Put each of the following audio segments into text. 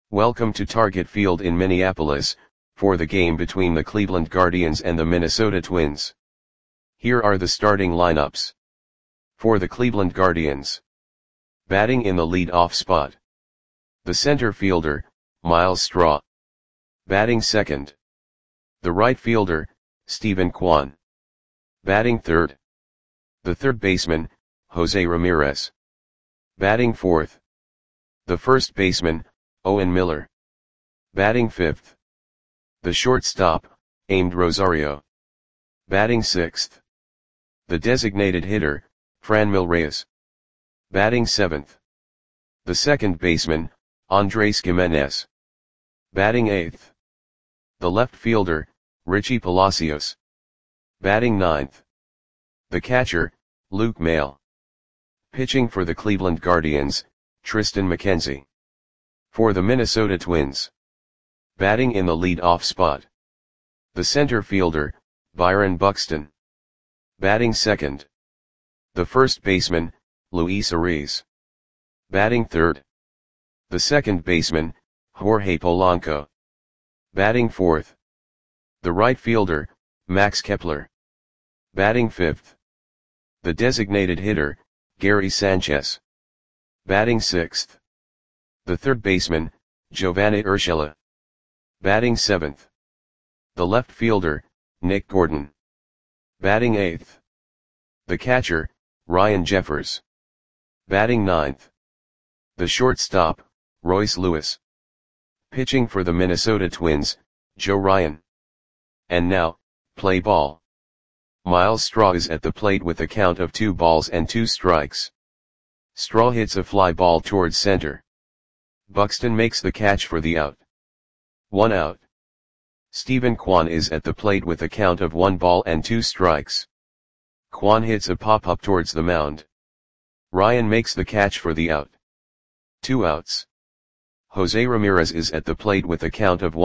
Welcome to Target Field in Minneapolis, for the game between the Cleveland Guardians and the Minnesota Twins. Here are the starting lineups. For the Cleveland Guardians. Batting in the lead-off spot. The center fielder, Myles Straw. Batting second. The right fielder, Steven Kwan. Batting third. The third baseman, Jose Ramirez. Batting fourth. The first baseman, Owen Miller. Batting fifth. The shortstop, Amed Rosario. Batting sixth. The designated hitter, Franmil Reyes. Batting seventh. The second baseman, Andres Gimenez. Batting eighth. The left fielder, Richie Palacios. Batting ninth. The catcher, Luke Maile. Pitching for the Cleveland Guardians, Triston McKenzie. For the Minnesota Twins. Batting in the lead-off spot. The center fielder, Byron Buxton. Batting second. The first baseman, Luis Ariz. Batting third. The second baseman, Jorge Polanco. Batting fourth. The right fielder, Max Kepler. Batting fifth. The designated hitter, Gary Sanchez. Batting sixth. The third baseman, Giovanni Urshela. Batting seventh. The left fielder, Nick Gordon. Batting eighth. The catcher, Ryan Jeffers. Batting ninth. The shortstop, Royce Lewis. Pitching for the Minnesota Twins, Joe Ryan. And now, play ball. Myles Straw is at the plate with a count of 2-2. Straw hits a fly ball towards center. Buxton makes the catch for the out. 1 out. Steven Kwan is at the plate with a count of 1-2. Kwan hits a pop-up towards the mound. Ryan makes the catch for the out. 2 outs. Jose Ramirez is at the plate with a count of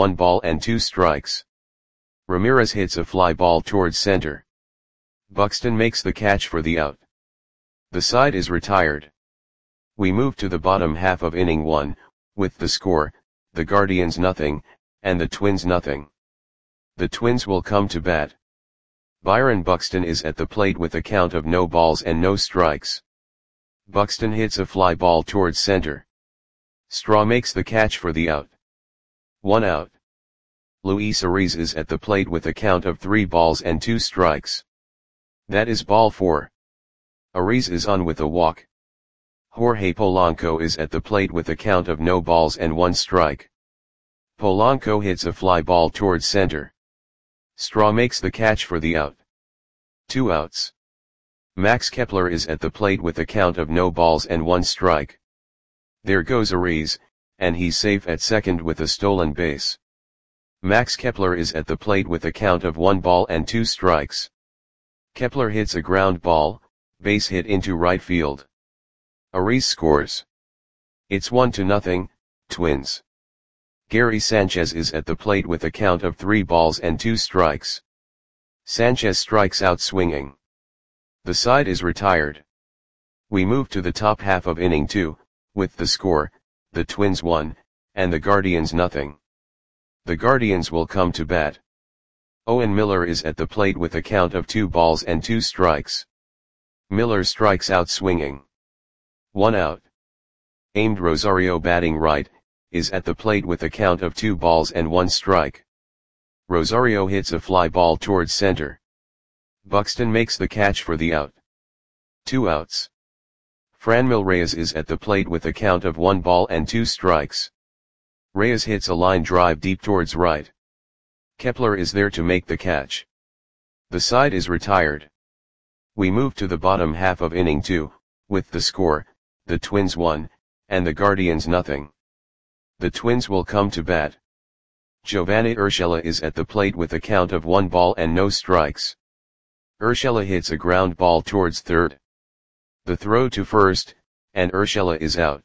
1-2. Ramirez hits a fly ball towards center. Buxton makes the catch for the out. The side is retired. We move to the bottom half of inning 1, with the score, the Guardians 0, and the Twins 0. The Twins will come to bat. Byron Buxton is at the plate with a count of no balls and no strikes. Buxton hits a fly ball towards center. Straw makes the catch for the out. 1 out. Luis Ariz is at the plate with a count of 3-2. That is ball 4. Ariz is on with a walk. Jorge Polanco is at the plate with a count of no balls and 1 strike. Polanco hits a fly ball towards center. Straw makes the catch for the out. 2 outs. Max Kepler is at the plate with a count of no balls and 1 strike. There goes Ariz, and he's safe at second with a stolen base. Max Kepler is at the plate with a count of 1-2. Kepler hits a ground ball, base hit into right field. Ariz scores. It's 1-0, Twins. Gary Sanchez is at the plate with a count of 3-2. Sanchez strikes out swinging. The side is retired. We move to the top half of inning 2, with the score, the Twins 1, and the Guardians 0. The Guardians will come to bat. Owen Miller is at the plate with a count of 2-2. Miller strikes out swinging. 1 out. Amed Rosario batting right, is at the plate with a count of 2-1 strike. Rosario hits a fly ball towards center. Buxton makes the catch for the out. 2 outs. Franmil Reyes is at the plate with a count of 1-2. Reyes hits a line drive deep towards right. Kepler is there to make the catch. The side is retired. We move to the bottom half of inning 2, with the score, the Twins 1, and the Guardians 0. The Twins will come to bat. Giovanni Urshela is at the plate with a count of 1-0. Urshela hits a ground ball towards third. The throw to first, and Urshela is out.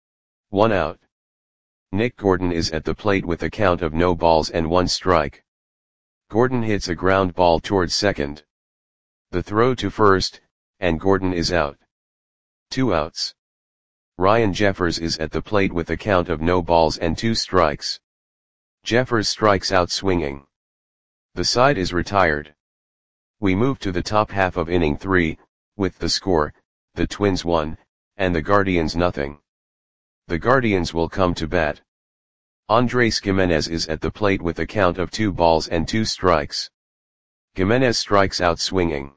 1 out. Nick Gordon is at the plate with a count of no balls and 1 strike. Gordon hits a ground ball towards second. The throw to first, and Gordon is out. 2 outs. Ryan Jeffers is at the plate with a count of no balls and 2 strikes. Jeffers strikes out swinging. The side is retired. We move to the top half of inning 3, with the score, the Twins 1, and the Guardians nothing. The Guardians will come to bat. Andres Gimenez is at the plate with a count of 2 balls and 2 strikes. Gimenez strikes out swinging.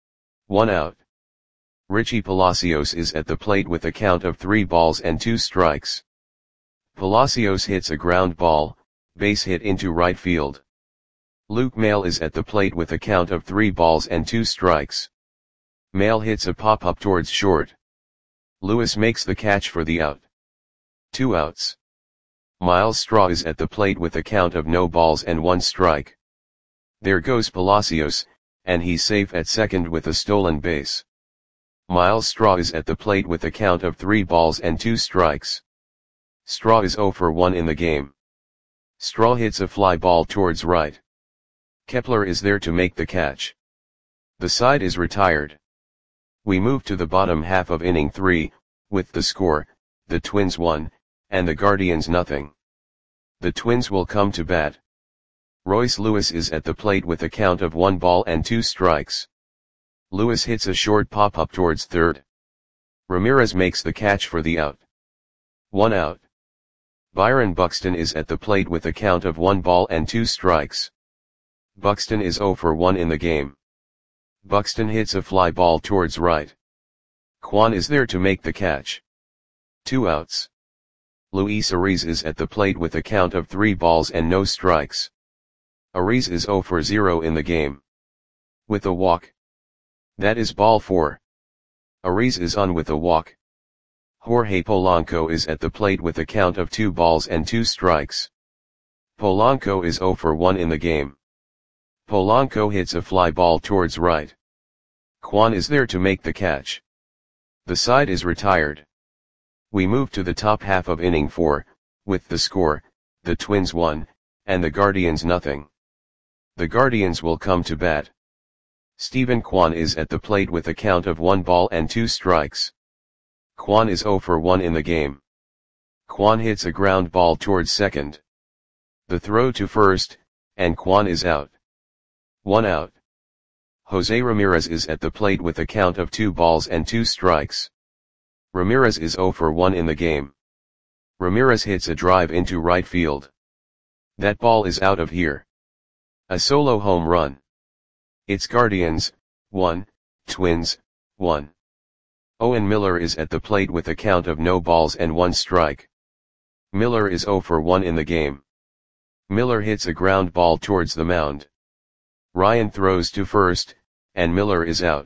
1 out. Richie Palacios is at the plate with a count of 3 balls and 2 strikes. Palacios hits a ground ball, base hit into right field. Luke Maile is at the plate with a count of 3 balls and 2 strikes. Maile hits a pop-up towards short. Lewis makes the catch for the out. 2 outs. Miles Straw is at the plate with a count of no balls and 1 strike. There goes Palacios, and he's safe at second with a stolen base. Miles Straw is at the plate with a count of 3 balls and 2 strikes. Straw is 0 for 1 in the game. Straw hits a fly ball towards right. Kepler is there to make the catch. The side is retired. We move to the bottom half of inning 3, with the score, the Twins 1, and the Guardians nothing. The Twins will come to bat. Royce Lewis is at the plate with a count of 1 ball and 2 strikes. Lewis hits a short pop-up towards third. Ramirez makes the catch for the out. 1 out. Byron Buxton is at the plate with a count of 1 ball and 2 strikes. Buxton is 0 for 1 in the game. Buxton hits a fly ball towards right. Kwan is there to make the catch. 2 outs. Luis Ariz is at the plate with a count of 3 balls and no strikes. Ariz is 0 for 0 in the game. With a walk. That is ball 4. Ariz is on with a walk. Jorge Polanco is at the plate with a count of 2 balls and 2 strikes. Polanco is 0 for 1 in the game. Polanco hits a fly ball towards right. Kwan is there to make the catch. The side is retired. We move to the top half of inning 4, with the score, the Twins 1, and the Guardians nothing. The Guardians will come to bat. Stephen Kwan is at the plate with a count of 1 ball and 2 strikes. Kwan is 0 for 1 in the game. Kwan hits a ground ball towards second. The throw to first, and Kwan is out. 1 out. Jose Ramirez is at the plate with a count of 2 balls and 2 strikes. Ramirez is 0 for 1 in the game. Ramirez hits a drive into right field. That ball is out of here. A solo home run. It's Guardians, 1, Twins, 1. Owen Miller is at the plate with a count of no balls and 1 strike. Miller is 0 for 1 in the game. Miller hits a ground ball towards the mound. Ryan throws to first, and Miller is out.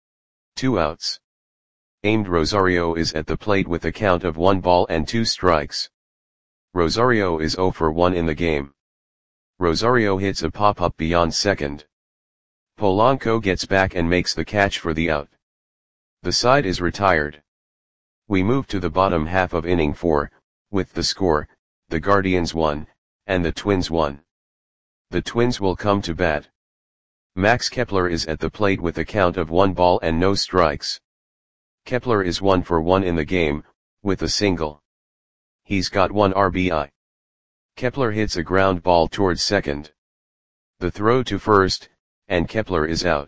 2 outs. Aimed Rosario is at the plate with a count of 1 ball and 2 strikes. Rosario is 0 for 1 in the game. Rosario hits a pop-up beyond second. Polanco gets back and makes the catch for the out. The side is retired. We move to the bottom half of inning 4, with the score, the Guardians 1, and the Twins 1. The Twins will come to bat. Max Kepler is at the plate with a count of 1 ball and no strikes. Kepler is 1 for 1 in the game, with a single. He's got 1 RBI. Kepler hits a ground ball towards second. The throw to first, and Kepler is out.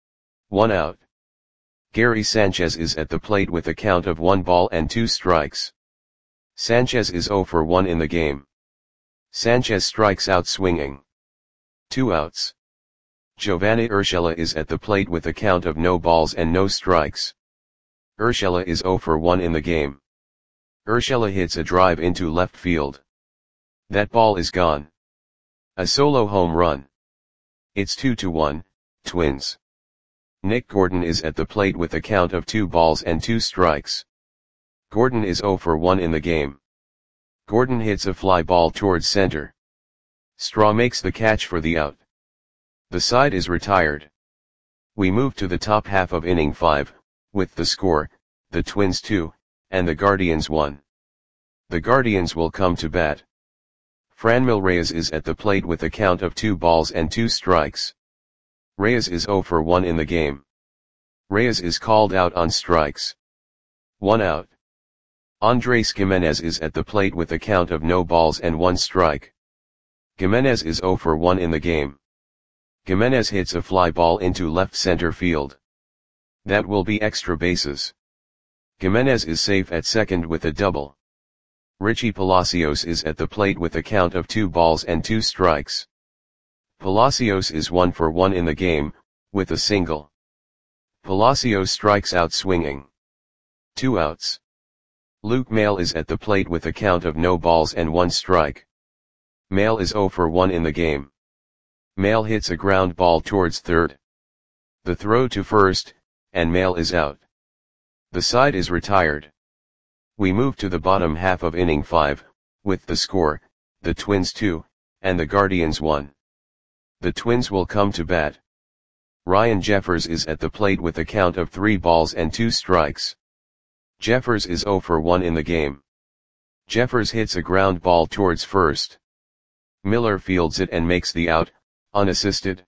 1 out. Gary Sanchez is at the plate with a count of 1 ball and 2 strikes. Sanchez is 0 for 1 in the game. Sanchez strikes out swinging. 2 outs. Giovanni Urshela is at the plate with a count of no balls and no strikes. Urshela is 0 for 1 in the game. Urshela hits a drive into left field. That ball is gone. A solo home run. It's 2-1, Twins. Nick Gordon is at the plate with a count of 2 balls and 2 strikes. Gordon is 0 for 1 in the game. Gordon hits a fly ball towards center. Straw makes the catch for the out. The side is retired. We move to the top half of inning 5, with the score, the Twins 2, and the Guardians 1. The Guardians will come to bat. Franmil Reyes is at the plate with a count of 2 balls and 2 strikes. Reyes is 0 for 1 in the game. Reyes is called out on strikes. 1 out. Andres Gimenez is at the plate with a count of no balls and 1 strike. Gimenez is 0 for 1 in the game. Gimenez hits a fly ball into left center field. That will be extra bases. Gimenez is safe at second with a double. Richie Palacios is at the plate with a count of 2 balls and 2 strikes. Palacios is 1 for 1 in the game, with a single. Palacios strikes out swinging. 2 outs. Luke Maile is at the plate with a count of no balls and 1 strike. Maile is 0 for 1 in the game. Maile hits a ground ball towards third. The throw to first, and Maile is out. The side is retired. We move to the bottom half of inning 5, with the score, the Twins 2, and the Guardians 1. The Twins will come to bat. Ryan Jeffers is at the plate with a count of 3 balls and 2 strikes. Jeffers is 0 for 1 in the game. Jeffers hits a ground ball towards first. Miller fields it and makes the out, unassisted.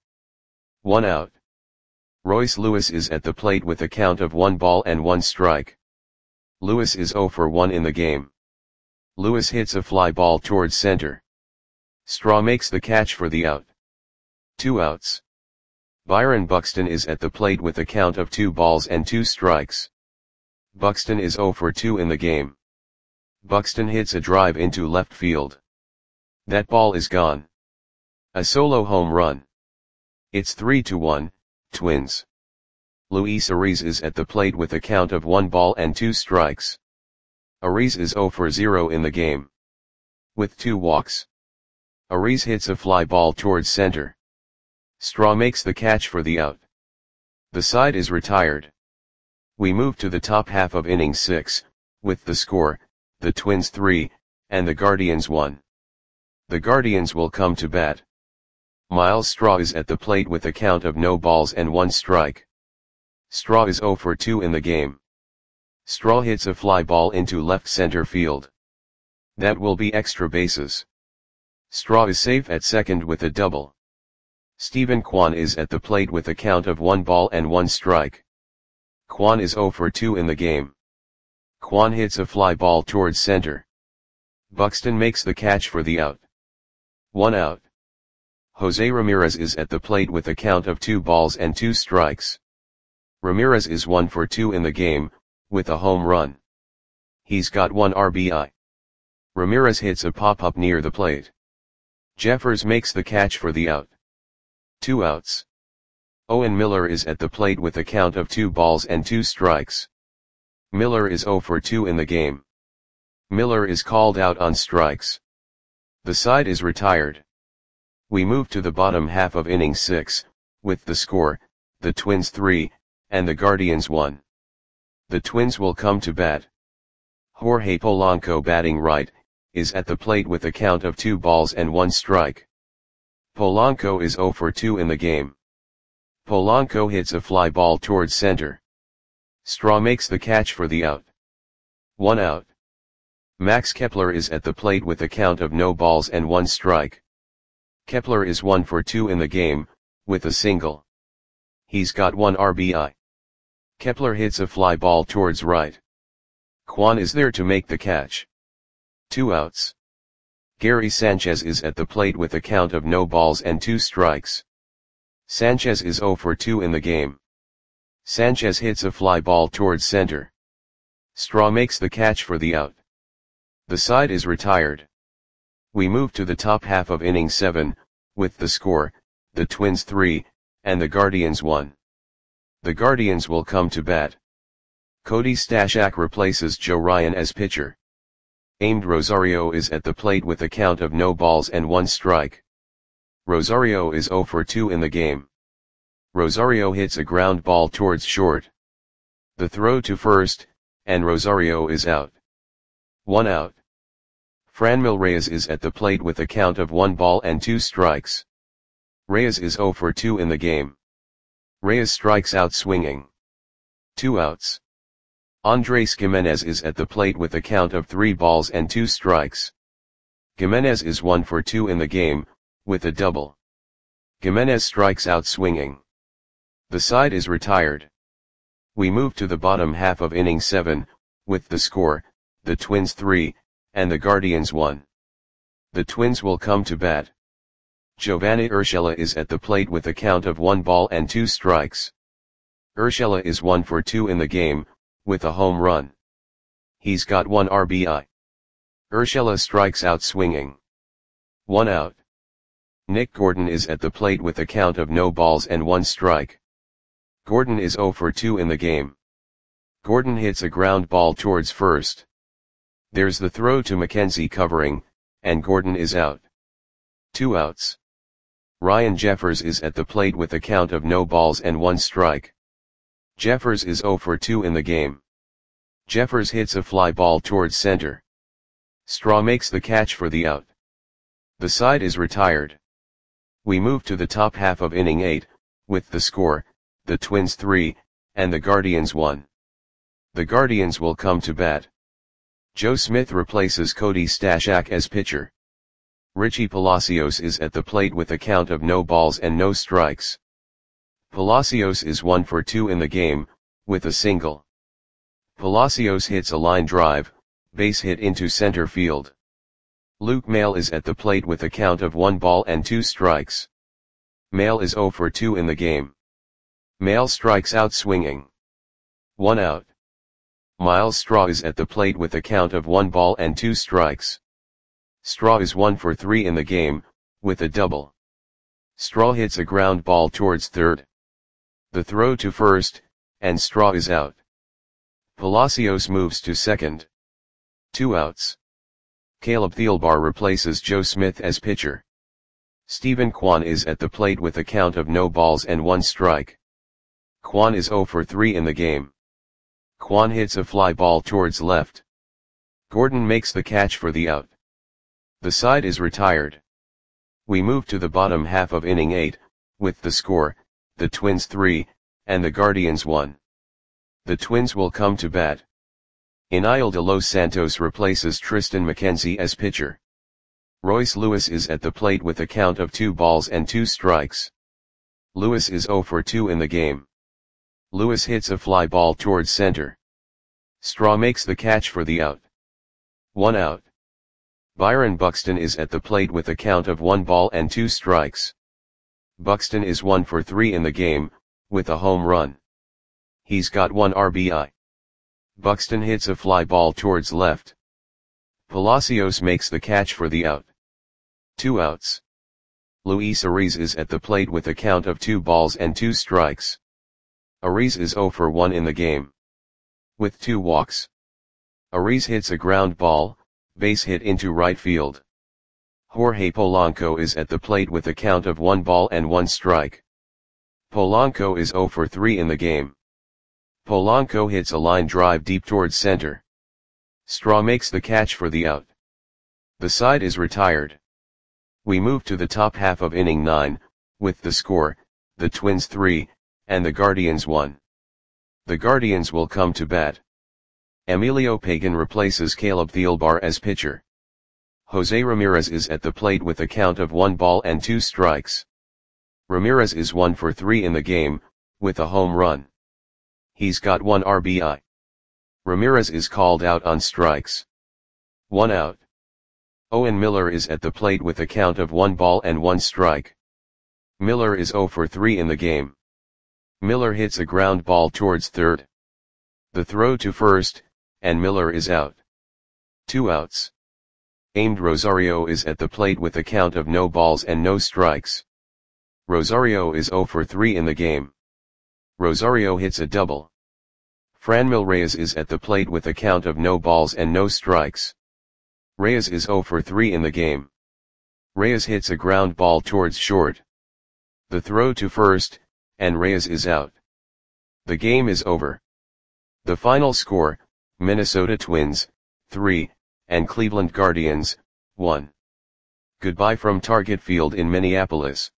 1 out. Royce Lewis is at the plate with a count of 1 ball and 1 strike. Lewis is 0 for 1 in the game. Lewis hits a fly ball towards center. Straw makes the catch for the out. 2 outs. Byron Buxton is at the plate with a count of 2 balls and 2 strikes. Buxton is 0 for 2 in the game. Buxton hits a drive into left field. That ball is gone. A solo home run. It's 3-1, Twins. Luis Ariz is at the plate with a count of 1 ball and 2 strikes. Ariz is 0 for 0 in the game. With 2 walks. Ariz hits a fly ball towards center. Straw makes the catch for the out. The side is retired. We move to the top half of inning 6, with the score, the Twins 3, and the Guardians 1. The Guardians will come to bat. Miles Straw is at the plate with a count of no balls and 1 strike. Straw is 0 for 2 in the game. Straw hits a fly ball into left center field. That will be extra bases. Straw is safe at second with a double. Stephen Kwan is at the plate with a count of 1 ball and 1 strike. Kwan is 0 for 2 in the game. Kwan hits a fly ball towards center. Buxton makes the catch for the out. 1 out. Jose Ramirez is at the plate with a count of 2 balls and 2 strikes. Ramirez is 1 for 2 in the game, with a home run. He's got 1 RBI. Ramirez hits a pop-up near the plate. Jeffers makes the catch for the out. 2 outs. Owen Miller is at the plate with a count of 2 balls and 2 strikes. Miller is 0 for 2 in the game. Miller is called out on strikes. The side is retired. We move to the bottom half of inning 6, with the score, the Twins 3, and the Guardians 1. The Twins will come to bat. Jorge Polanco, batting right, is at the plate with a count of 2 balls and 1 strike. Polanco is 0 for 2 in the game. Polanco hits a fly ball towards center. Straw makes the catch for the out. 1 out. Max Kepler is at the plate with a count of no balls and 1 strike. Kepler is 1 for 2 in the game, with a single. He's got 1 RBI. Kepler hits a fly ball towards right. Kwan is there to make the catch. 2 outs. Gary Sanchez is at the plate with a count of no balls and 2 strikes. Sanchez is 0 for 2 in the game. Sanchez hits a fly ball towards center. Straw makes the catch for the out. The side is retired. We move to the top half of inning 7, with the score, the Twins 3, and the Guardians 1. The Guardians will come to bat. Cody Stashak replaces Joe Ryan as pitcher. Amed Rosario is at the plate with a count of no balls and 1 strike. Rosario is 0 for 2 in the game. Rosario hits a ground ball towards short. The throw to first, and Rosario is out. 1 out. Franmil Reyes is at the plate with a count of 1 ball and 2 strikes. Reyes is 0 for 2 in the game. Reyes strikes out swinging. 2 outs. Andres Gimenez is at the plate with a count of 3 balls and 2 strikes. Gimenez is 1 for 2 in the game, with a double. Gimenez strikes out swinging. The side is retired. We move to the bottom half of inning 7, with the score, the Twins 3, and the Guardians 1. The Twins will come to bat. Giovanni Urshela is at the plate with a count of 1 ball and 2 strikes. Urshela is 1 for 2 in the game, with a home run. He's got 1 RBI. Urshela strikes out swinging. 1 out. Nick Gordon is at the plate with a count of no balls and 1 strike. Gordon is 0 for 2 in the game. Gordon hits a ground ball towards first. There's the throw to McKenzie covering, and Gordon is out. 2 outs. Ryan Jeffers is at the plate with a count of no balls and 1 strike. Jeffers is 0 for 2 in the game. Jeffers hits a fly ball towards center. Straw makes the catch for the out. The side is retired. We move to the top half of inning 8, with the score, the Twins 3, and the Guardians 1. The Guardians will come to bat. Joe Smith replaces Cody Stashak as pitcher. Richie Palacios is at the plate with a count of no balls and no strikes. Palacios is 1 for 2 in the game, with a single. Palacios hits a line drive, base hit into center field. Luke Maile is at the plate with a count of 1 ball and 2 strikes. Maile is 0 for 2 in the game. Maile strikes out swinging. 1 out. Miles Straw is at the plate with a count of 1 ball and 2 strikes. Straw is 1 for 3 in the game, with a double. Straw hits a ground ball towards third. The throw to first, and Straw is out. Palacios moves to second. 2 outs. Caleb Thielbar replaces Joe Smith as pitcher. Stephen Kwan is at the plate with a count of no balls and 1 strike. Kwan is 0 for 3 in the game. Kwan hits a fly ball towards left. Gordon makes the catch for the out. The side is retired. We move to the bottom half of inning 8, with the score, the Twins 3, and the Guardians 1. The Twins will come to bat. Iniel de Los Santos replaces Tristan McKenzie as pitcher. Royce Lewis is at the plate with a count of 2 balls and 2 strikes. Lewis is 0 for 2 in the game. Lewis hits a fly ball towards center. Straw makes the catch for the out. 1 out. Byron Buxton is at the plate with a count of 1 ball and 2 strikes. Buxton is 1 for 3 in the game, with a home run. He's got 1 RBI. Buxton hits a fly ball towards left. Palacios makes the catch for the out. 2 outs. Luis Ariz is at the plate with a count of 2 balls and 2 strikes. Ariz is 0 for 1 in the game. With 2 walks. Ariz hits a ground ball, base hit into right field. Jorge Polanco is at the plate with a count of 1 ball and 1 strike. Polanco is 0 for 3 in the game. Polanco hits a line drive deep towards center. Straw makes the catch for the out. The side is retired. We move to the top half of inning 9, with the score, the Twins 3, and the Guardians 1. The Guardians will come to bat. Emilio Pagan replaces Caleb Thielbar as pitcher. Jose Ramirez is at the plate with a count of 1 ball and 2 strikes. Ramirez is 1 for 3 in the game, with a home run. He's got 1 RBI. Ramirez is called out on strikes. 1 out. Owen Miller is at the plate with a count of 1 ball and 1 strike. Miller is 0 for 3 in the game. Miller hits a ground ball towards third. The throw to first, and Miller is out. 2 outs. Amed Rosario is at the plate with a count of no balls and no strikes. Rosario is 0 for 3 in the game. Rosario hits a double. Franmil Reyes is at the plate with a count of no balls and no strikes. Reyes is 0 for 3 in the game. Reyes hits a ground ball towards short. The throw to first, and Reyes is out. The game is over. The final score, Minnesota Twins, 3, and Cleveland Guardians, 1. Goodbye from Target Field in Minneapolis.